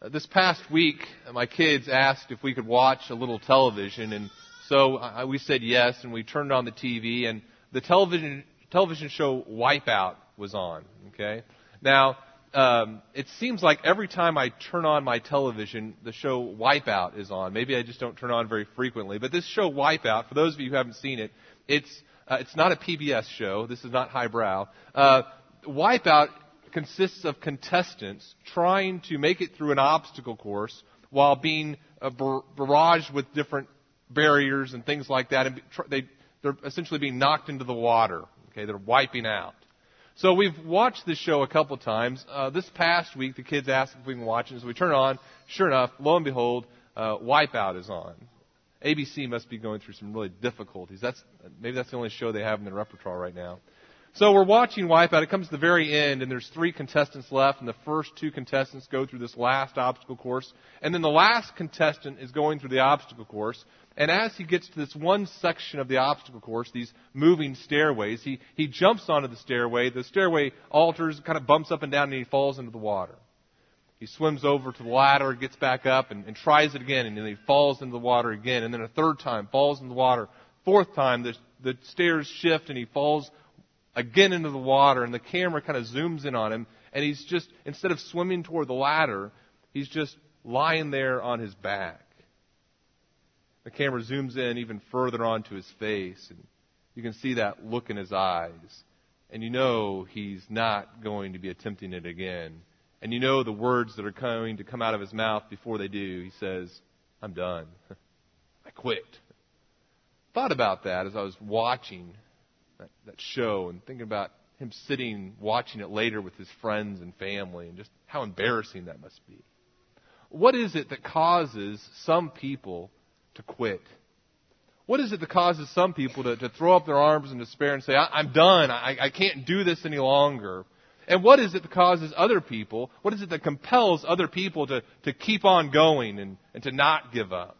This past week, my kids asked if we could watch a little television, and so we said yes, and we turned on the TV, and the television show Wipeout was on. Okay, now it seems like every time I turn on my television, the show Wipeout is on. Maybe I just don't turn on very frequently, but this show Wipeout, for those of you who haven't seen it, it's not a PBS show. This is not highbrow. Wipeout consists of contestants trying to make it through an obstacle course while being barraged with different barriers and things like that. And they're essentially being knocked into the water. Okay, they're wiping out. So we've watched this show a couple times. This past week, the kids asked if we can watch it, so we turn it on. Sure enough, lo and behold, Wipeout is on. ABC must be going through some really difficulties. Maybe that's the only show they have in their repertoire right now. So we're watching Wipeout. It comes to the very end, and there's 3 contestants left, and the first 2 contestants go through this last obstacle course. And then the last contestant is going through the obstacle course. And as he gets to this one section of the obstacle course, these moving stairways, he jumps onto the stairway alters, kind of bumps up and down, and he falls into the water. He swims over to the ladder, gets back up, and tries it again, and then he falls into the water again. And then a third time, falls into the water. 4th time, the stairs shift, and he falls again into the water, and the camera kind of zooms in on him, and he's just, instead of swimming toward the ladder, he's just lying there on his back. The camera zooms in even further onto his face, and you can see that look in his eyes, and you know he's not going to be attempting it again. And you know the words that are going to come out of his mouth before they do. He says, "I'm done. I quit." Thought about that as I was watching that show and thinking about him sitting, watching it later with his friends and family, and just how embarrassing that must be. What is it that causes some people to quit? What is it that causes some people to throw up their arms in despair and say, I'm done, I can't do this any longer? And what is it that causes other people, what is it that compels other people to keep on going and to not give up?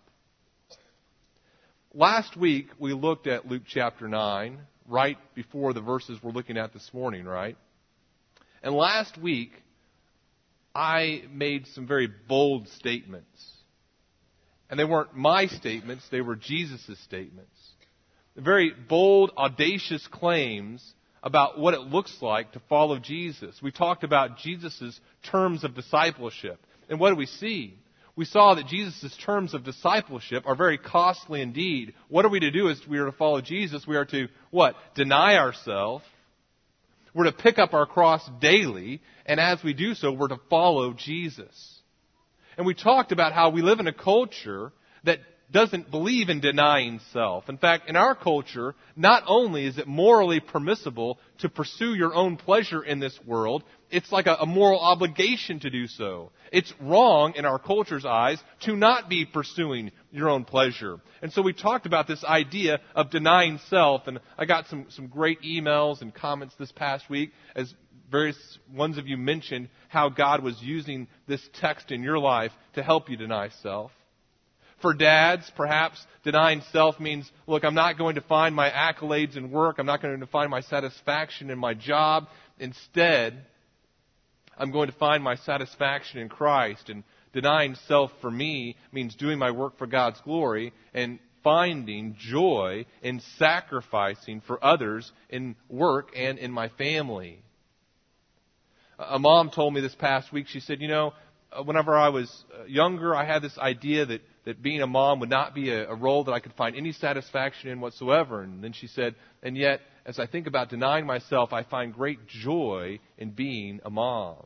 Last week, we looked at Luke chapter 9, right before the verses we're looking at this morning, right? And last week, I made some very bold statements. And they weren't my statements, they were Jesus' statements. Very bold, audacious claims about what it looks like to follow Jesus. We talked about Jesus' terms of discipleship. And what do we see? We saw that Jesus' terms of discipleship are very costly indeed. What are we to do as we are to follow Jesus? We are to, what? Deny ourselves. We're to pick up our cross daily. And as we do so, we're to follow Jesus. And we talked about how we live in a culture that doesn't believe in denying self. In fact, in our culture, not only is it morally permissible to pursue your own pleasure in this world, it's like a moral obligation to do so. It's wrong in our culture's eyes to not be pursuing your own pleasure. And so we talked about this idea of denying self, and I got some great emails and comments this past week as various ones of you mentioned how God was using this text in your life to help you deny self. For dads, perhaps denying self means, look, I'm not going to find my accolades in work. I'm not going to find my satisfaction in my job. Instead, I'm going to find my satisfaction in Christ. And denying self for me means doing my work for God's glory and finding joy in sacrificing for others in work and in my family. A mom told me this past week, she said, whenever I was younger, I had this idea that being a mom would not be a role that I could find any satisfaction in whatsoever. And then she said, and yet, as I think about denying myself, I find great joy in being a mom.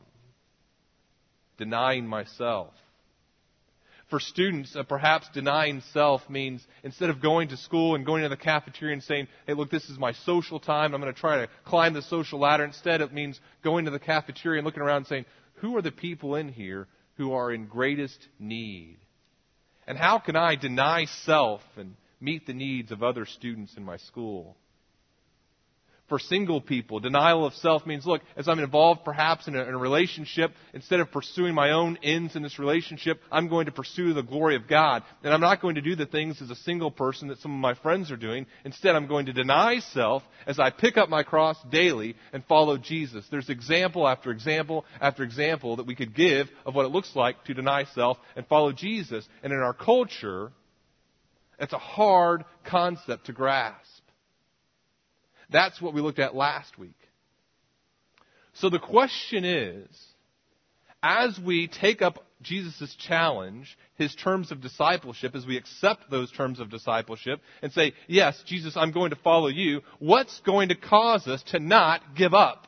Denying myself. For students, perhaps denying self means instead of going to school and going to the cafeteria and saying, hey, look, this is my social time, I'm going to try to climb the social ladder. Instead, it means going to the cafeteria and looking around and saying, who are the people in here who are in greatest need? And how can I deny self and meet the needs of other students in my school? for single people. Denial of self means, look, as I'm involved perhaps in a relationship, instead of pursuing my own ends in this relationship, I'm going to pursue the glory of God. And I'm not going to do the things as a single person that some of my friends are doing. Instead, I'm going to deny self as I pick up my cross daily and follow Jesus. There's example after example after example that we could give of what it looks like to deny self and follow Jesus. And in our culture, it's a hard concept to grasp. That's what we looked at last week. So the question is, as we take up Jesus' challenge, his terms of discipleship, as we accept those terms of discipleship and say, yes, Jesus, I'm going to follow you, what's going to cause us to not give up?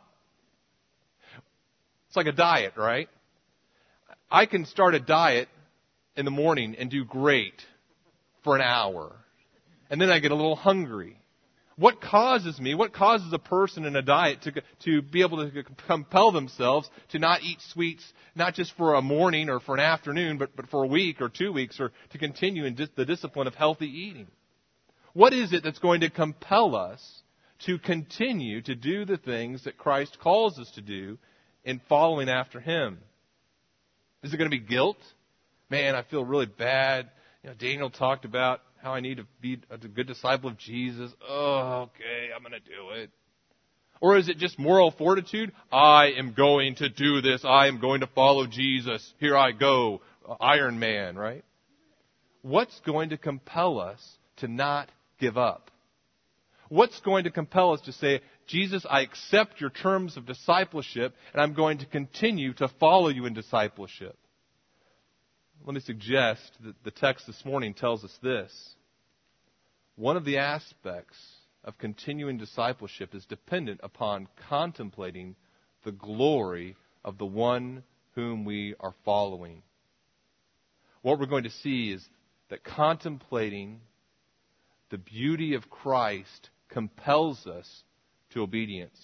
It's like a diet, right? I can start a diet in the morning and do great for an hour. And then I get a little hungry. What causes a person in a diet to be able to compel themselves to not eat sweets, not just for a morning or for an afternoon, but for a week or 2 weeks, or to continue in the discipline of healthy eating? What is it that's going to compel us to continue to do the things that Christ calls us to do in following after Him? Is it going to be guilt? Man, I feel really bad. Daniel talked about how I need to be a good disciple of Jesus. Oh, okay, I'm going to do it. Or is it just moral fortitude? I am going to do this. I am going to follow Jesus. Here I go. Iron Man, right? What's going to compel us to not give up? What's going to compel us to say, Jesus, I accept your terms of discipleship, and I'm going to continue to follow you in discipleship? Let me suggest that the text this morning tells us this. One of the aspects of continuing discipleship is dependent upon contemplating the glory of the one whom we are following. What we're going to see is that contemplating the beauty of Christ compels us to obedience.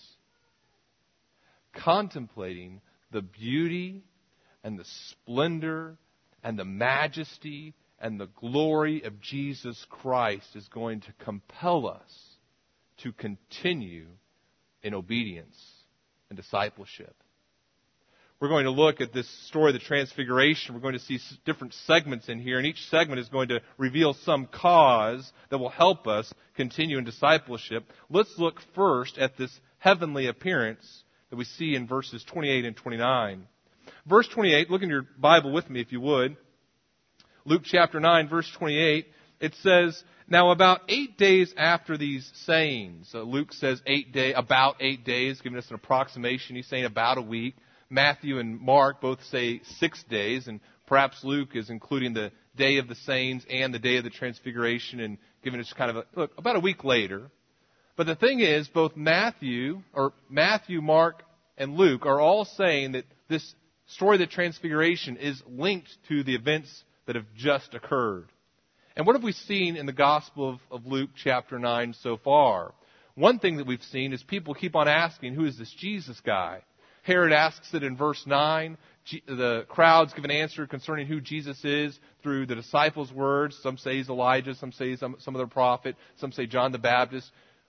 Contemplating the beauty and the splendor and the majesty and the glory of Jesus Christ is going to compel us to continue in obedience and discipleship. We're going to look at this story of the Transfiguration. We're going to see different segments in here, and each segment is going to reveal some cause that will help us continue in discipleship. Let's look first at this heavenly appearance that we see in verses 28 and 29. Verse 28, look in your Bible with me if you would. Luke chapter 9, verse 28, it says, now about 8 days after these sayings, Luke says about 8 days, giving us an approximation. He's saying about a week. Matthew and Mark both say 6 days, and perhaps Luke is including the day of the sayings and the day of the Transfiguration and giving us kind of about a week later. But the thing is, both Matthew, Mark, and Luke are all saying that this story of the Transfiguration is linked to the events that have just occurred. And what have we seen in the Gospel of Luke chapter 9 so far? One thing that we've seen is people keep on asking, who is this Jesus guy? Herod asks it in verse 9. The crowds give an answer concerning who Jesus is through the disciples' words. Some say he's Elijah, some say some other prophet, some say John the Baptist.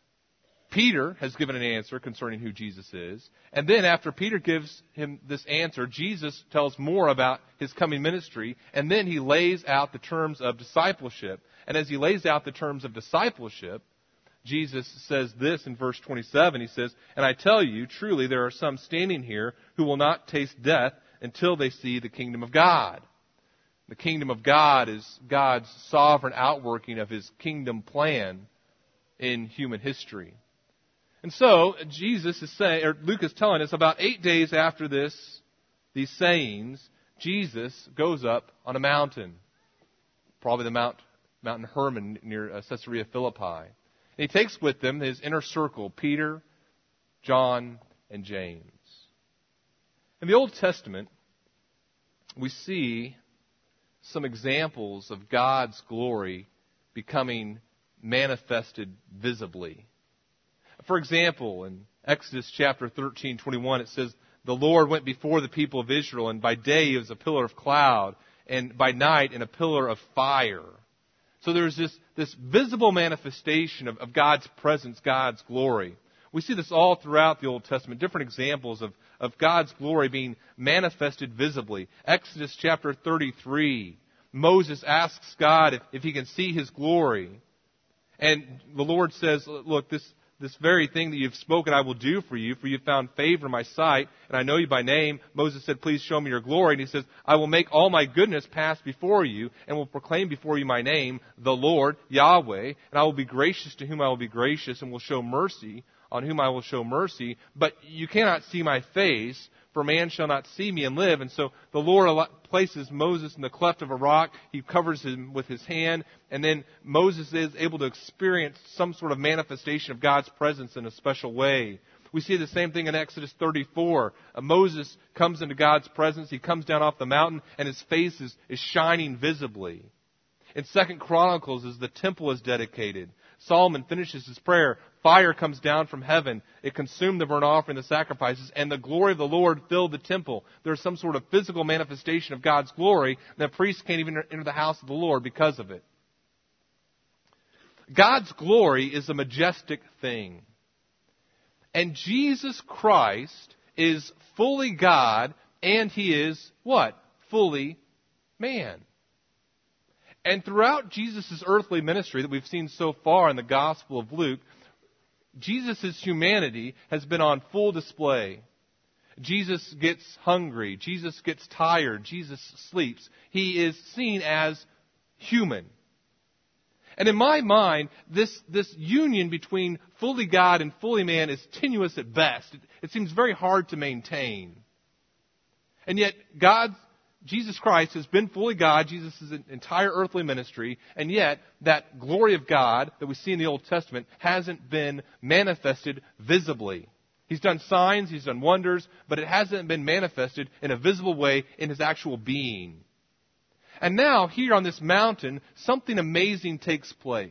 Peter has given an answer concerning who Jesus is. And then after Peter gives him this answer, Jesus tells more about his coming ministry, and then he lays out the terms of discipleship. And as he lays out the terms of discipleship, Jesus says this in verse 27. He says, and I tell you, truly there are some standing here who will not taste death until they see the kingdom of God. The kingdom of God is God's sovereign outworking of His kingdom plan in human history. And so, Jesus is saying, or Luke is telling us, about 8 days after these sayings, Jesus goes up on a mountain, probably the Mountain Hermon near Caesarea Philippi. And he takes with him his inner circle, Peter, John, and James. In the Old Testament, we see some examples of God's glory becoming manifested visibly. For example, in Exodus chapter 13:21, it says, the Lord went before the people of Israel, and by day he was a pillar of cloud, and by night in a pillar of fire. So there's this visible manifestation of God's presence, God's glory. We see this all throughout the Old Testament, different examples of God's glory being manifested visibly. Exodus chapter 33, Moses asks God if he can see his glory. And the Lord says, look, this very thing that you've spoken I will do for you have found favor in my sight, and I know you by name. Moses said, please show me your glory. And he says, I will make all my goodness pass before you, and will proclaim before you my name, the Lord, Yahweh. And I will be gracious to whom I will be gracious, and will show mercy on whom I will show mercy. But you cannot see my face, for man shall not see me and live. And so the Lord places Moses in the cleft of a rock. He covers him with his hand. And then Moses is able to experience some sort of manifestation of God's presence in a special way. We see the same thing in Exodus 34. Moses comes into God's presence. He comes down off the mountain, and his face is shining visibly. In 2 Chronicles, as the temple is dedicated, Solomon finishes his prayer. Fire comes down from heaven. It consumed the burnt offering, the sacrifices, and the glory of the Lord filled the temple. There's some sort of physical manifestation of God's glory, and the priests can't even enter the house of the Lord because of it. God's glory is a majestic thing. And Jesus Christ is fully God, and He is what? Fully man. And throughout Jesus' earthly ministry that we've seen so far in the Gospel of Luke, Jesus' humanity has been on full display. Jesus gets hungry. Jesus gets tired. Jesus sleeps. He is seen as human. And in my mind, this union between fully God and fully man is tenuous at best. It seems very hard to maintain. And yet, Jesus Christ has been fully God, Jesus' entire earthly ministry, and yet that glory of God that we see in the Old Testament hasn't been manifested visibly. He's done signs, He's done wonders, but it hasn't been manifested in a visible way in His actual being. And now, here on this mountain, something amazing takes place.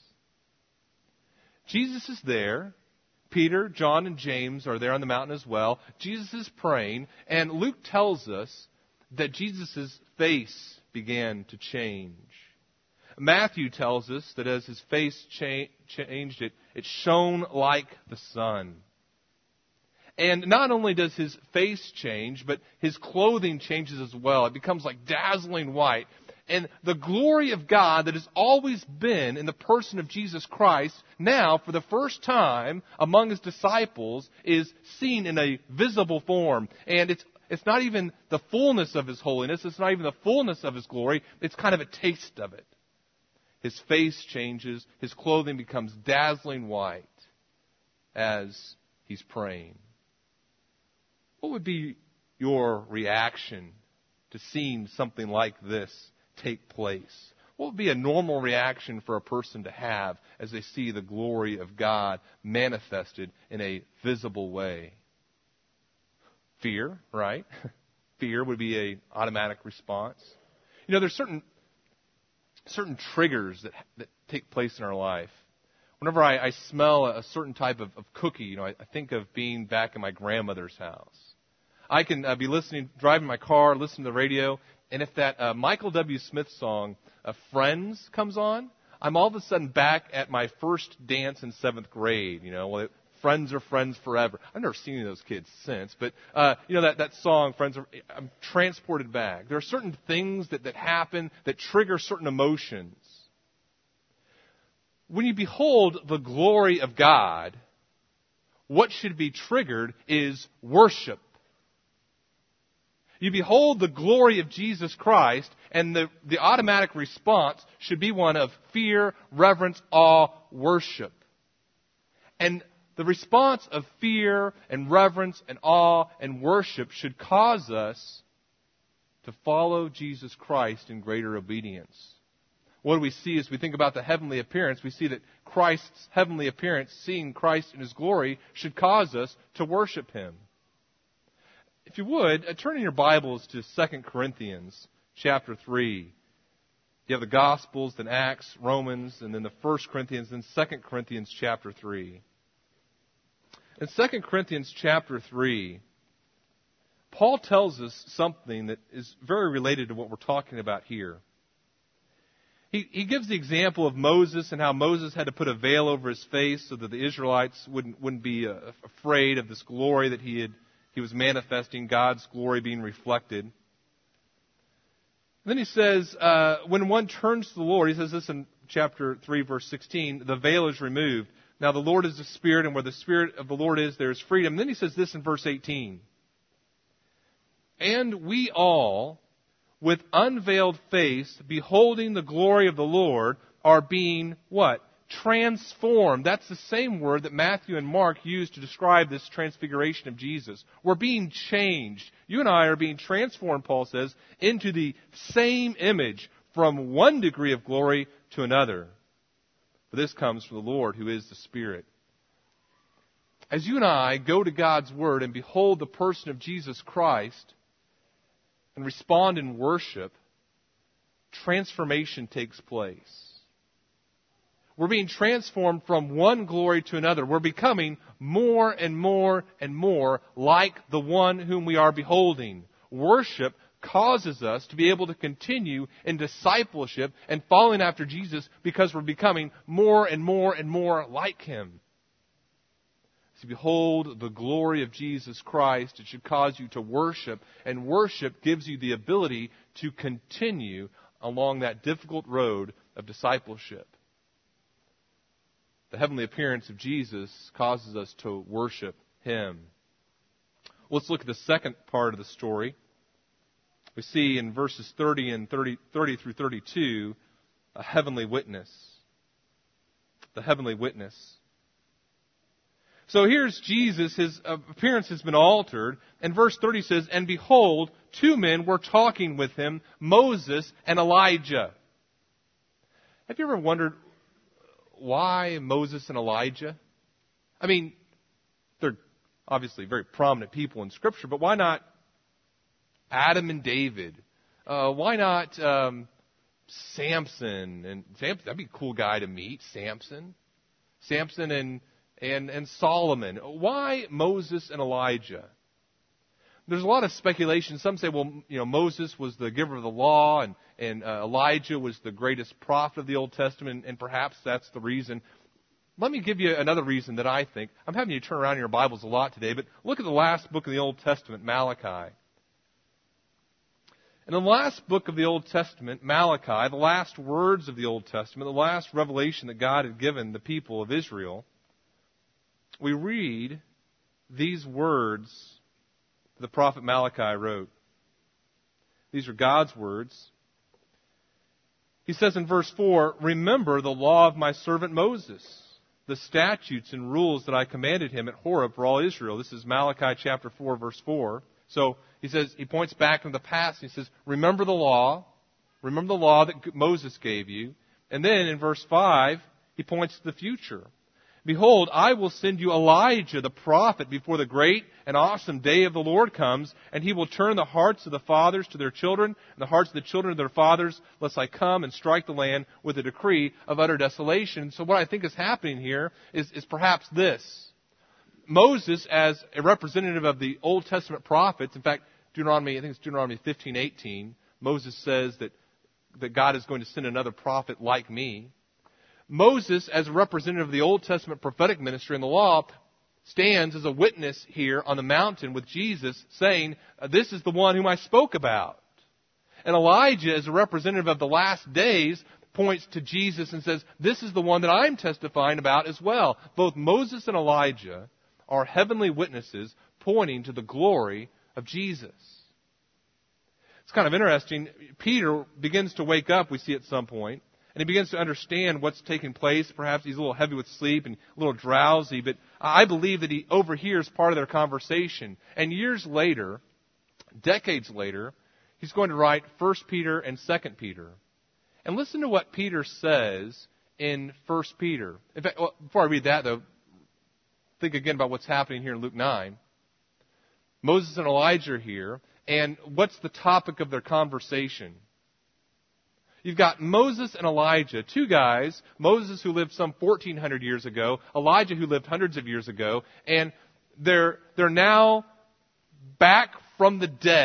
Jesus is there. Peter, John, and James are there on the mountain as well. Jesus is praying, and Luke tells us that Jesus' face began to change. Matthew tells us that as his face changed, it shone like the sun. And not only does his face change, but his clothing changes as well. It becomes like dazzling white. And the glory of God that has always been in the person of Jesus Christ, now, for the first time among His disciples, is seen in a visible form. And it's not even the fullness of His holiness. It's not even the fullness of His glory. It's kind of a taste of it. His face changes. His clothing becomes dazzling white as He's praying. What would be your reaction to seeing something like this take place? What would be a normal reaction for a person to have as they see the glory of God manifested in a visible way? Fear, right? Fear would be an automatic response. You know, there's certain triggers that take place in our life. Whenever I smell a certain type of cookie, I think of being back in my grandmother's house. I can be driving my car, listening to the radio, and if that Michael W. Smith song, Friends, comes on, I'm all of a sudden back at my first dance in 7th grade. Friends are friends forever. I've never seen any of those kids since, but that song, I'm transported back. There are certain things that happen that trigger certain emotions. When you behold the glory of God, what should be triggered is worship. You behold the glory of Jesus Christ, and the automatic response should be one of fear, reverence, awe, worship. And the response of fear and reverence and awe and worship should cause us to follow Jesus Christ in greater obedience. What do we see as we think about the heavenly appearance? We see that Christ's heavenly appearance, seeing Christ in His glory, should cause us to worship Him. If you would, turn in your Bibles to 2 Corinthians chapter 3. You have the Gospels, then Acts, Romans, and then the 1 Corinthians, then 2 Corinthians chapter 3. In 2 Corinthians chapter 3, Paul tells us something that is very related to what we're talking about here. He gives the example of Moses and how Moses had to put a veil over his face so that the Israelites wouldn't be afraid of this glory that he was manifesting, God's glory being reflected. And then he says, when one turns to the Lord, he says this in chapter 3, verse 16, the veil is removed. Now the Lord is the Spirit, and where the Spirit of the Lord is, there is freedom. And then he says this in verse 18. And we all, with unveiled face, beholding the glory of the Lord, are being, what? Transformed. That's the same word that Matthew and Mark used to describe this transfiguration of Jesus. We're being changed. You and I are being transformed, Paul says, into the same image from one degree of glory to another. For this comes from the Lord, who is the Spirit. As you and I go to God's Word and behold the person of Jesus Christ and respond in worship, transformation takes place. We're being transformed from one glory to another. We're becoming more and more and more like the one whom we are beholding. Worship causes us to be able to continue in discipleship and following after Jesus because we're becoming more and more and more like Him. As you behold the glory of Jesus Christ, it should cause you to worship, and worship gives you the ability to continue along that difficult road of discipleship. The heavenly appearance of Jesus causes us to worship Him. Let's look at the second part of the story. We see in verses 30 through 32, a heavenly witness. The heavenly witness. So here's Jesus. His appearance has been altered. And verse 30 says, and behold, two men were talking with him, Moses and Elijah. Have you ever wondered why Moses and Elijah? I mean, they're obviously very prominent people in Scripture, but why not Adam and David? Why not Samson? And Samson, that'd be a cool guy to meet. Samson and Solomon. Why Moses and Elijah? There's a lot of speculation. Some say, well, Moses was the giver of the law, and Elijah was the greatest prophet of the Old Testament, and perhaps that's the reason. Let me give you another reason that I think. I'm having you turn around in your Bibles a lot today, but look at the last book of the Old Testament, Malachi. In the last book of the Old Testament, Malachi, the last words of the Old Testament, the last revelation that God had given the people of Israel, we read these words the prophet Malachi wrote. These are God's words. He says in verse 4, remember the law of my servant Moses, the statutes and rules that I commanded him at Horeb for all Israel. This is Malachi chapter 4, verse 4. So he says, he points back in the past. He says, remember the law that Moses gave you. And then in verse 5, he points to the future. Behold, I will send you Elijah the prophet before the great and awesome day of the Lord comes, and he will turn the hearts of the fathers to their children, and the hearts of the children to their fathers, lest I come and strike the land with a decree of utter desolation. So what I think is happening here is perhaps this. Moses, as a representative of the Old Testament prophets, in fact, Deuteronomy 15:18, Moses says that God is going to send another prophet like me. Moses, as a representative of the Old Testament prophetic ministry and the law, stands as a witness here on the mountain with Jesus, saying, this is the one whom I spoke about. And Elijah, as a representative of the last days, points to Jesus and says, this is the one that I'm testifying about as well. Both Moses and Elijah are heavenly witnesses pointing to the glory of Jesus. It's kind of interesting. Peter begins to wake up, we see at some point, and he begins to understand what's taking place. Perhaps he's a little heavy with sleep and a little drowsy, but I believe that he overhears part of their conversation. And years later, decades later, he's going to write 1 Peter and 2 Peter. And listen to what Peter says in 1 Peter. In fact, before I read that, though, think again about what's happening here in Luke 9. Moses and Elijah are here, and what's the topic of their conversation? You've got Moses and Elijah, two guys, Moses who lived some 1,400 years ago, Elijah who lived hundreds of years ago, and they're now back from the dead,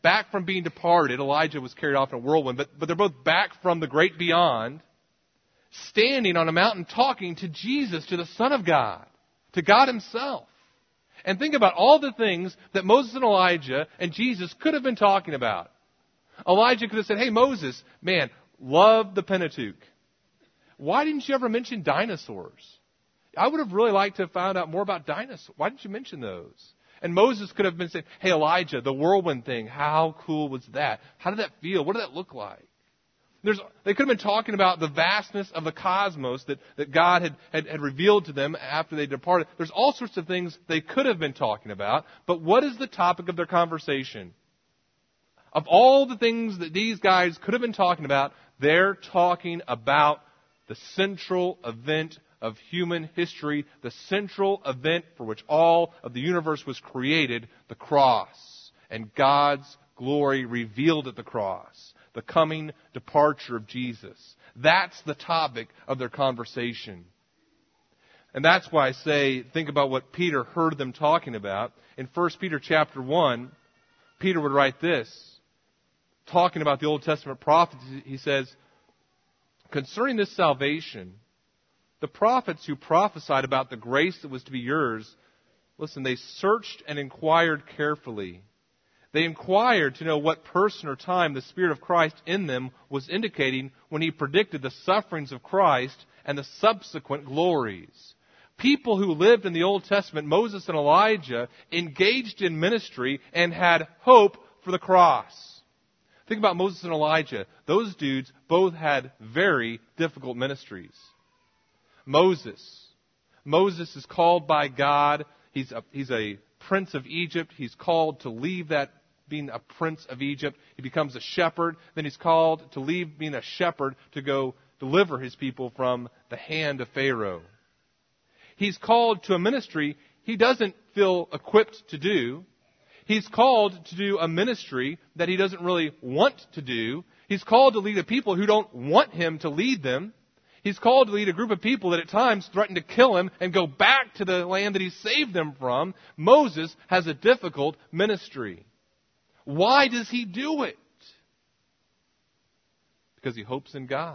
back from being departed. Elijah was carried off in a whirlwind, but they're both back from the great beyond, standing on a mountain talking to Jesus, to the Son of God, to God Himself. And think about all the things that Moses and Elijah and Jesus could have been talking about. Elijah could have said, hey, Moses, man, love the Pentateuch. Why didn't you ever mention dinosaurs? I would have really liked to have found out more about dinosaurs. Why didn't you mention those? And Moses could have been saying, hey, Elijah, the whirlwind thing, how cool was that? How did that feel? What did that look like? They could have been talking about the vastness of the cosmos that God had revealed to them after they departed. There's all sorts of things they could have been talking about. But what is the topic of their conversation? Of all the things that these guys could have been talking about, they're talking about the central event of human history, the central event for which all of the universe was created, the cross, and God's glory revealed at the cross, the coming departure of Jesus. That's the topic of their conversation. And that's why I say, think about what Peter heard them talking about. In 1 Peter chapter 1, Peter would write this, talking about the Old Testament prophets. He says, concerning this salvation, the prophets who prophesied about the grace that was to be yours, listen, they searched and inquired carefully. They inquired to know what person or time the Spirit of Christ in them was indicating when He predicted the sufferings of Christ and the subsequent glories. People who lived in the Old Testament, Moses and Elijah, engaged in ministry and had hope for the cross. Think about Moses and Elijah. Those dudes both had very difficult ministries. Moses is called by God. He's a prince of Egypt. He's called to leave that being a prince of Egypt. He becomes a shepherd. Then he's called to leave being a shepherd to go deliver his people from the hand of Pharaoh. He's called to a ministry he doesn't feel equipped to do. He's called to do a ministry that he doesn't really want to do. He's called to lead a people who don't want him to lead them. He's called to lead a group of people that at times threaten to kill him and go back to the land that he saved them from. Moses has a difficult ministry. Why does he do it? Because he hopes in God.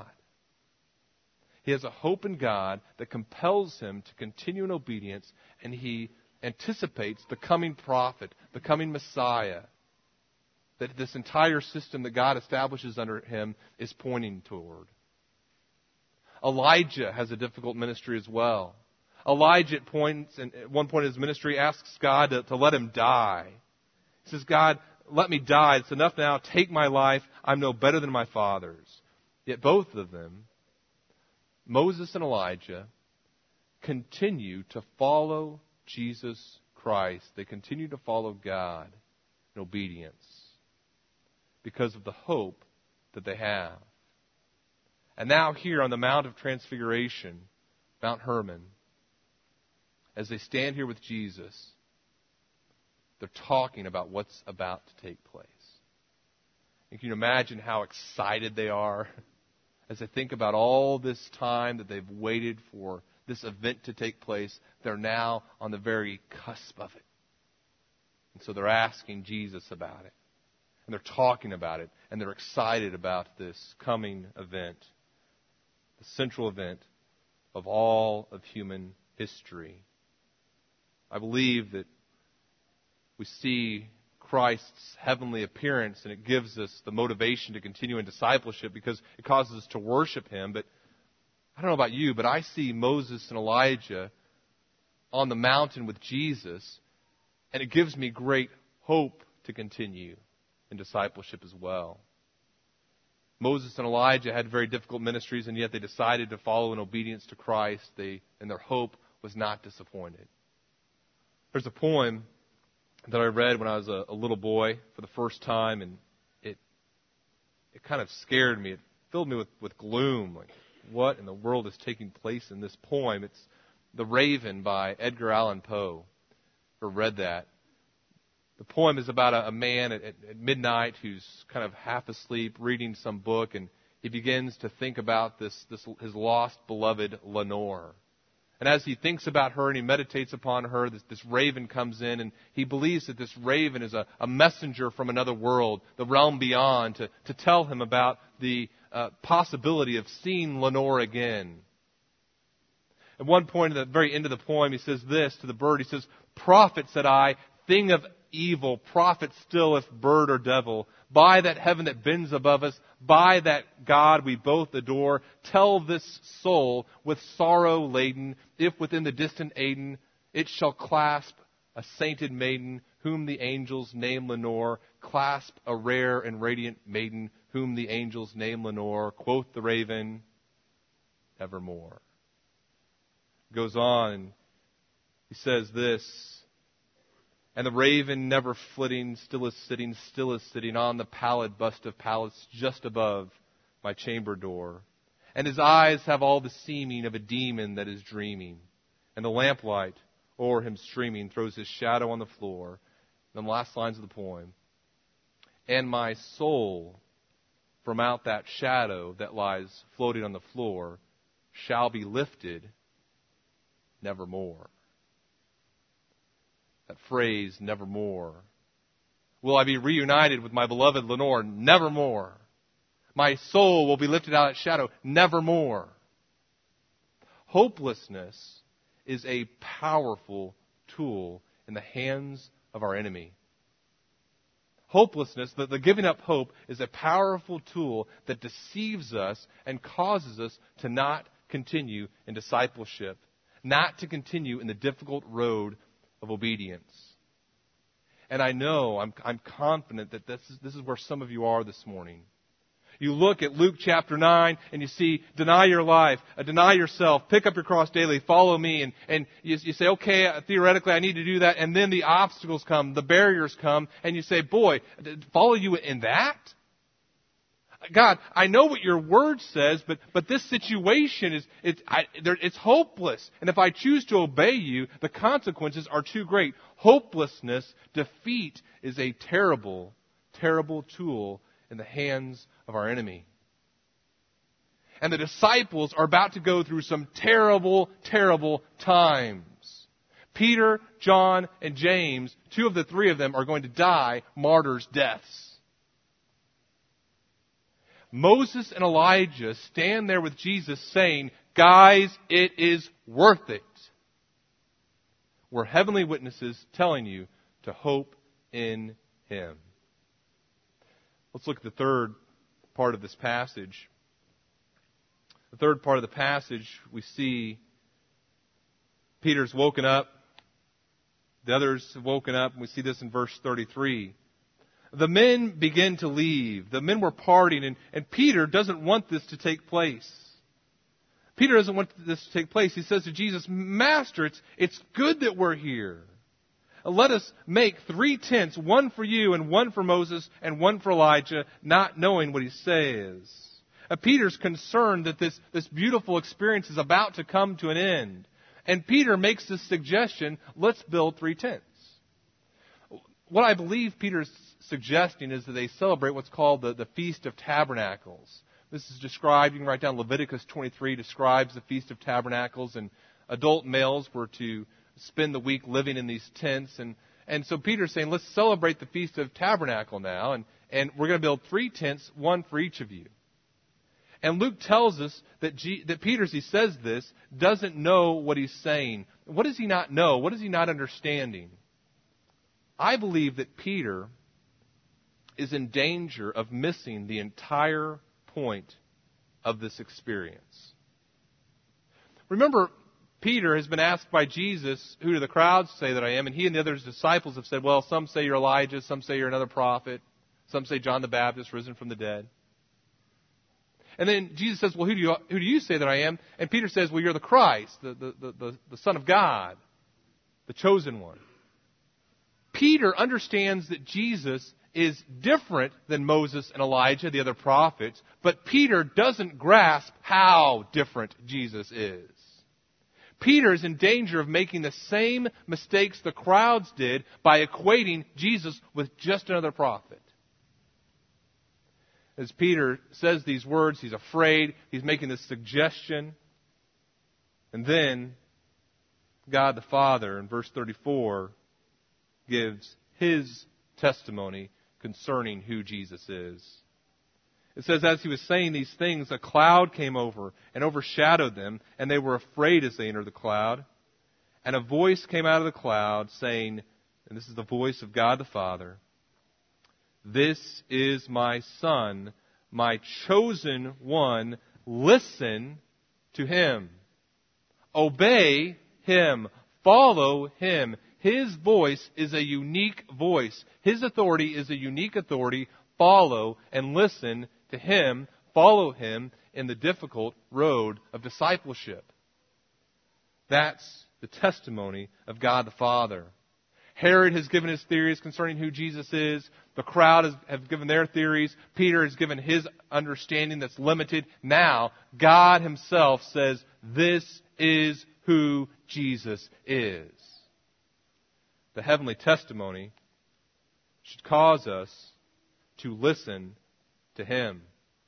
He has a hope in God that compels him to continue in obedience, and he anticipates the coming prophet, the coming Messiah, that this entire system that God establishes under him is pointing toward. Elijah has a difficult ministry as well. Elijah at one point in his ministry asks God to let him die. He says, God, let me die. It's enough now. Take my life. I'm no better than my fathers. Yet both of them, Moses and Elijah, continue to follow Jesus Christ. They continue to follow God in obedience because of the hope that they have. And now here on the Mount of Transfiguration, Mount Hermon, as they stand here with Jesus, they're talking about what's about to take place. And can you imagine how excited they are as they think about all this time that they've waited for this event to take place? They're now on the very cusp of it. And so they're asking Jesus about it. And they're talking about it. And they're excited about this coming event. The central event of all of human history. I believe that we see Christ's heavenly appearance, and it gives us the motivation to continue in discipleship because it causes us to worship Him. But I don't know about you, but I see Moses and Elijah on the mountain with Jesus, and it gives me great hope to continue in discipleship as well. Moses and Elijah had very difficult ministries, and yet they decided to follow in obedience to Christ. And their hope was not disappointed. There's a poem that I read when I was a little boy for the first time, and it kind of scared me. It filled me with gloom. Like, what in the world is taking place in this poem? It's The Raven by Edgar Allan Poe. Ever read that? The poem is about a man at midnight who's kind of half asleep reading some book, and he begins to think about his lost beloved Lenore. And as he thinks about her and he meditates upon her, this raven comes in, and he believes that this raven is a messenger from another world, the realm beyond, to tell him about the possibility of seeing Lenore again. At one point, at the very end of the poem, he says this to the bird. He says, "Prophet," said I, "thing of evil, prophet still if bird or devil, by that heaven that bends above us, by that God we both adore, tell this soul with sorrow laden, if within the distant Aidenn it shall clasp a sainted maiden, whom the angels name Lenore, clasp a rare and radiant maiden, whom the angels name Lenore." Quoth the raven, "Evermore." Goes on, and he says this, "And the raven never flitting, still is sitting on the pallid bust of Pallas just above my chamber door. And his eyes have all the seeming of a demon that is dreaming. And the lamplight o'er him streaming throws his shadow on the floor." And the last lines of the poem. "And my soul from out that shadow that lies floating on the floor shall be lifted nevermore." That phrase, nevermore. Will I be reunited with my beloved Lenore? Nevermore. My soul will be lifted out of shadow? Nevermore. Hopelessness is a powerful tool in the hands of our enemy. Hopelessness, the giving up hope, is a powerful tool that deceives us and causes us to not continue in discipleship, not to continue in the difficult road of obedience. And I know, I'm confident that this is where some of you are this morning. You look at Luke chapter 9 and you see, deny your life, deny yourself, pick up your cross daily, follow me. And you say, okay, theoretically I need to do that. And then the obstacles come, the barriers come, and you say, boy, follow you in that? God, I know what your word says, but this situation it's hopeless. And if I choose to obey you, the consequences are too great. Hopelessness, defeat, is a terrible, terrible tool in the hands of our enemy. And the disciples are about to go through some terrible, terrible times. Peter, John, and James, two of the three of them, are going to die martyrs' deaths. Moses and Elijah stand there with Jesus saying, guys, it is worth it. We're heavenly witnesses telling you to hope in Him. Let's look at the third part of this passage. The third part of the passage, we see Peter's woken up. The others have woken up, and we see this in verse 33. The men begin to leave. The men were partying, and Peter doesn't want this to take place. Peter doesn't want this to take place. He says to Jesus, Master, it's good that we're here. Let us make 3 tents, one for you and one for Moses and one for Elijah, not knowing what he says. Peter's concerned that this beautiful experience is about to come to an end. And Peter makes this suggestion, let's build 3 tents. What I believe Peter's suggesting is that they celebrate what's called the Feast of Tabernacles. This is described, you can write down Leviticus 23, describes the Feast of Tabernacles, and adult males were to spend the week living in these tents. And so Peter's saying, let's celebrate the Feast of Tabernacle now, and we're going to build 3 tents, one for each of you. And Luke tells us that Peter, as he says this, doesn't know what he's saying. What does he not know? What is he not understanding? I believe that Peter is in danger of missing the entire point of this experience. Remember, Peter has been asked by Jesus, who do the crowds say that I am? And he and the other disciples have said, well, some say you're Elijah, some say you're another prophet, some say John the Baptist risen from the dead. And then Jesus says, well, who do you say that I am? And Peter says, well, you're the Christ, the Son of God, the chosen one. Peter understands that Jesus is different than Moses and Elijah, the other prophets, but Peter doesn't grasp how different Jesus is. Peter is in danger of making the same mistakes the crowds did by equating Jesus with just another prophet. As Peter says these words, he's afraid, he's making this suggestion, and then God the Father, in verse 34, gives His testimony concerning who Jesus is. It says, as He was saying these things, a cloud came over and overshadowed them, and they were afraid as they entered the cloud. And a voice came out of the cloud saying, and this is the voice of God the Father, "This is my Son, my chosen one. Listen to Him." Obey Him. Follow Him. His voice is a unique voice. His authority is a unique authority. Follow and listen to Him. Follow Him in the difficult road of discipleship. That's the testimony of God the Father. Herod has given his theories concerning who Jesus is. The crowd have given their theories. Peter has given his understanding that's limited. Now, God Himself says, this is who Jesus is. The heavenly testimony should cause us to listen to Him.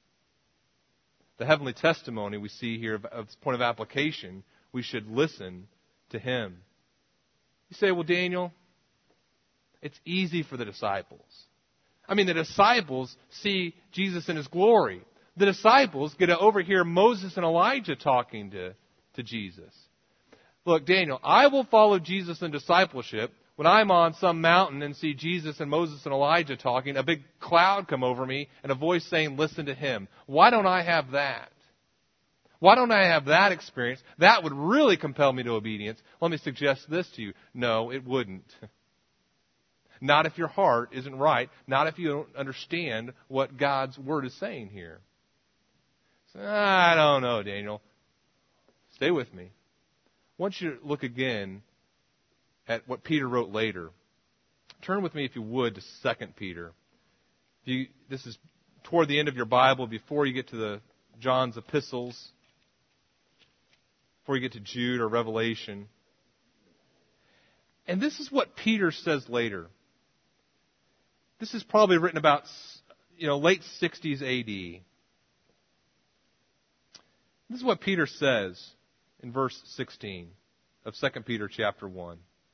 The heavenly testimony we see here of this point of application, we should listen to Him. You say, well, Daniel, it's easy for the disciples. I mean, the disciples see Jesus in His glory. The disciples get to overhear Moses and Elijah talking to Jesus. Look, Daniel, I will follow Jesus in discipleship when I'm on some mountain and see Jesus and Moses and Elijah talking, a big cloud come over me and a voice saying, listen to Him. Why don't I have that? Why don't I have that experience? That would really compel me to obedience. Let me suggest this to you. No, it wouldn't. Not if your heart isn't right. Not if you don't understand what God's Word is saying here. So, I don't know, Daniel. Stay with me. I want you to look again at what Peter wrote later. Turn with me, if you would, to 2 Peter. This is toward the end of your Bible, before you get to John's epistles, before you get to Jude or Revelation. And this is what Peter says later. This is probably written about, late 60s AD. This is what Peter says in verse 16 of 2 Peter chapter 1.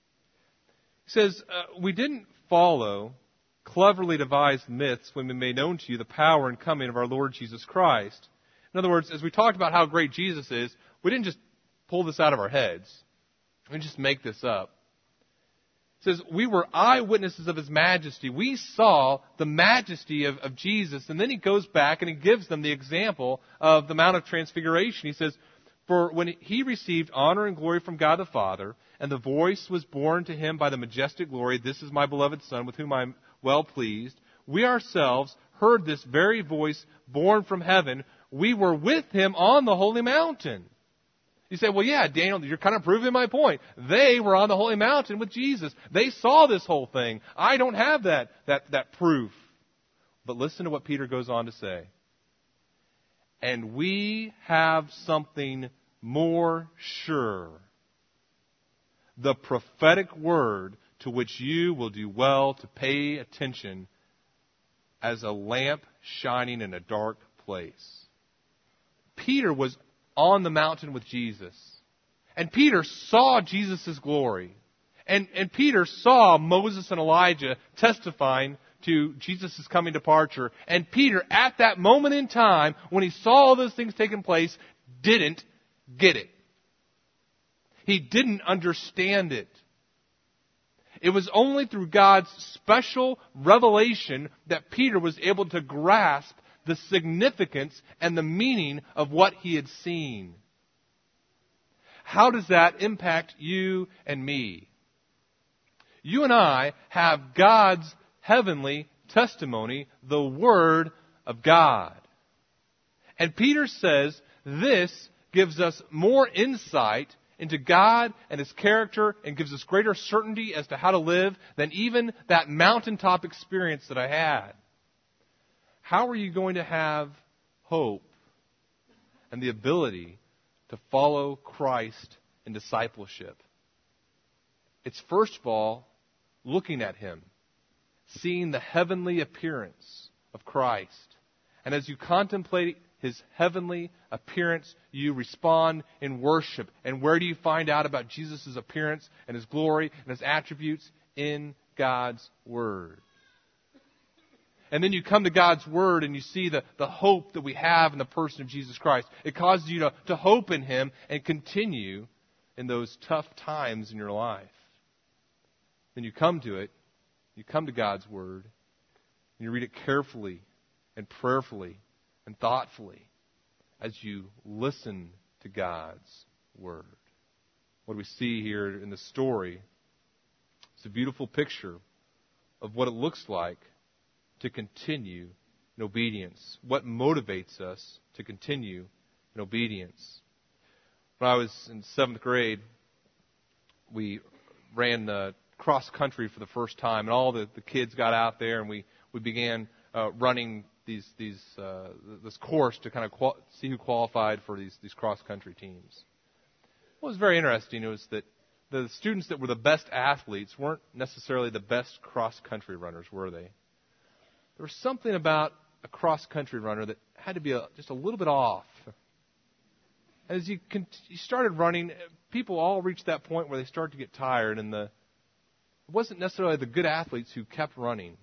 He says, we didn't follow cleverly devised myths when we made known to you the power and coming of our Lord Jesus Christ. In other words, as we talked about how great Jesus is, we didn't just pull this out of our heads. We didn't just make this up. It says, we were eyewitnesses of His majesty. We saw the majesty of Jesus. And then he goes back and he gives them the example of the Mount of Transfiguration. He says, for when He received honor and glory from God the Father, and the voice was borne to Him by the majestic glory, "This is my beloved Son, with whom I am well pleased," we ourselves heard this very voice borne from heaven. We were with Him on the holy mountain. You say, well, yeah, Daniel, you're kind of proving my point. They were on the holy mountain with Jesus. They saw this whole thing. I don't have that proof. But listen to what Peter goes on to say. And we have something more sure, the prophetic word to which you will do well to pay attention as a lamp shining in a dark place. Peter was on the mountain with Jesus. And Peter saw Jesus' glory. And Peter saw Moses and Elijah testifying to Jesus' coming departure. And Peter, at that moment in time, when he saw all those things taking place, didn't get it. He didn't understand it. It was only through God's special revelation that Peter was able to grasp the significance and the meaning of what he had seen. How does that impact you and me? You and I have God's heavenly testimony, the Word of God. And Peter says this gives us more insight into God and His character and gives us greater certainty as to how to live than even that mountaintop experience that I had. How are you going to have hope and the ability to follow Christ in discipleship? It's first of all looking at Him, seeing the heavenly appearance of Christ. And as you contemplate His heavenly appearance, you respond in worship. And where do you find out about Jesus' appearance and His glory and His attributes? In God's Word. And then you come to God's Word and you see the hope that we have in the person of Jesus Christ. It causes you to hope in Him and continue in those tough times in your life. Then you come to it, you come to God's Word, and you read it carefully and prayerfully and thoughtfully as you listen to God's Word. What we see here in the story is a beautiful picture of what it looks like to continue in obedience. What motivates us to continue in obedience. When I was in 7th grade, we ran cross country for the first time, and all the kids got out there, and we began running this course to kind of see who qualified for these cross country teams. What was very interesting was that the students that were the best athletes weren't necessarily the best cross country runners, were they? There was something about a cross country runner that had to be just a little bit off. As you started running, people all reached that point where they started to get tired, and it wasn't necessarily the good athletes who kept running.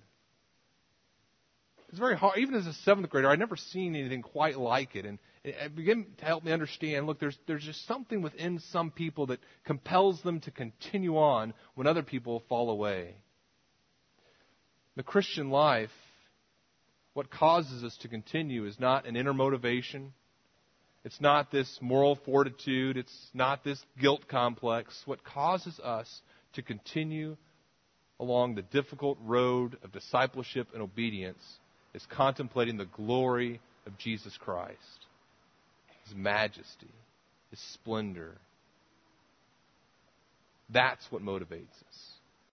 It's very hard. Even as a 7th grader, I'd never seen anything quite like it, and it began to help me understand, look, there's just something within some people that compels them to continue on when other people fall away. The Christian life, what causes us to continue is not an inner motivation. It's not this moral fortitude. It's not this guilt complex. What causes us to continue along the difficult road of discipleship and obedience is contemplating the glory of Jesus Christ, His majesty, His splendor. That's what motivates us.